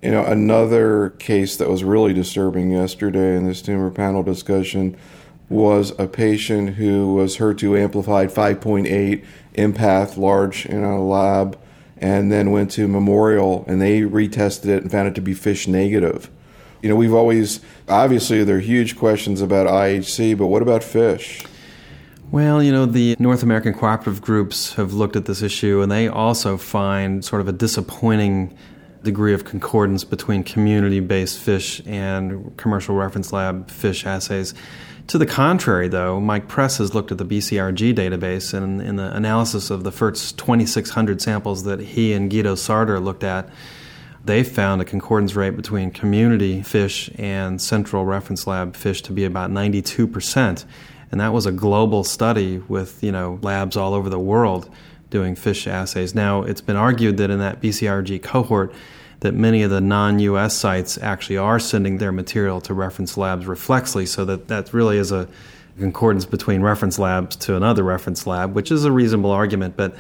Another case that was really disturbing yesterday in this tumor panel discussion was a patient who was HER2 amplified 5.8 empath, large in a lab, and then went to Memorial and they retested it and found it to be FISH negative. We've always, obviously there are huge questions about IHC, but what about FISH? Well, the North American cooperative groups have looked at this issue, and they also find sort of a disappointing degree of concordance between community-based FISH and commercial reference lab FISH assays. To the contrary, though, Mike Press has looked at the BCRG database, and in the analysis of the first 2,600 samples that he and Guido Sartor looked at, they found a concordance rate between community FISH and central reference lab FISH to be about 92%. And that was a global study with, labs all over the world doing FISH assays. Now, it's been argued that in that BCRG cohort that many of the non-U.S. sites actually are sending their material to reference labs reflexly, so that really is a concordance between reference labs to another reference lab, which is a reasonable argument. But,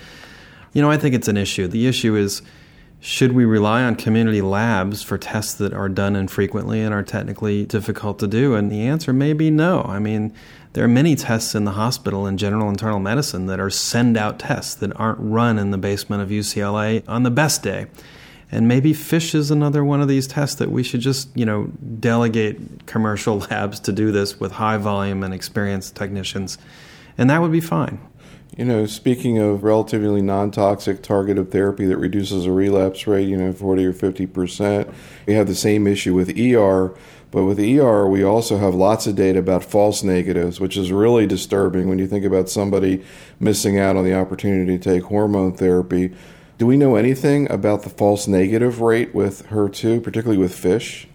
I think it's an issue. The issue is, should we rely on community labs for tests that are done infrequently and are technically difficult to do? And the answer may be no. There are many tests in the hospital in general internal medicine that are send-out tests that aren't run in the basement of UCLA on the best day. And maybe FISH is another one of these tests that we should just, delegate commercial labs to do this with high volume and experienced technicians. And that would be fine. Speaking of relatively non-toxic targeted therapy that reduces a relapse rate, 40 or 50%, we have the same issue with ER. But with ER, we also have lots of data about false negatives, which is really disturbing when you think about somebody missing out on the opportunity to take hormone therapy. Do we know anything about the false negative rate with HER2, particularly with FISH?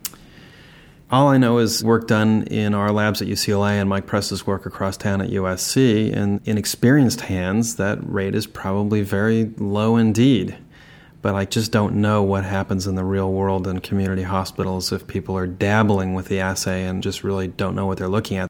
All I know is work done in our labs at UCLA and Mike Press's work across town at USC. And in experienced hands, that rate is probably very low indeed. But I just don't know what happens in the real world in community hospitals if people are dabbling with the assay and just really don't know what they're looking at.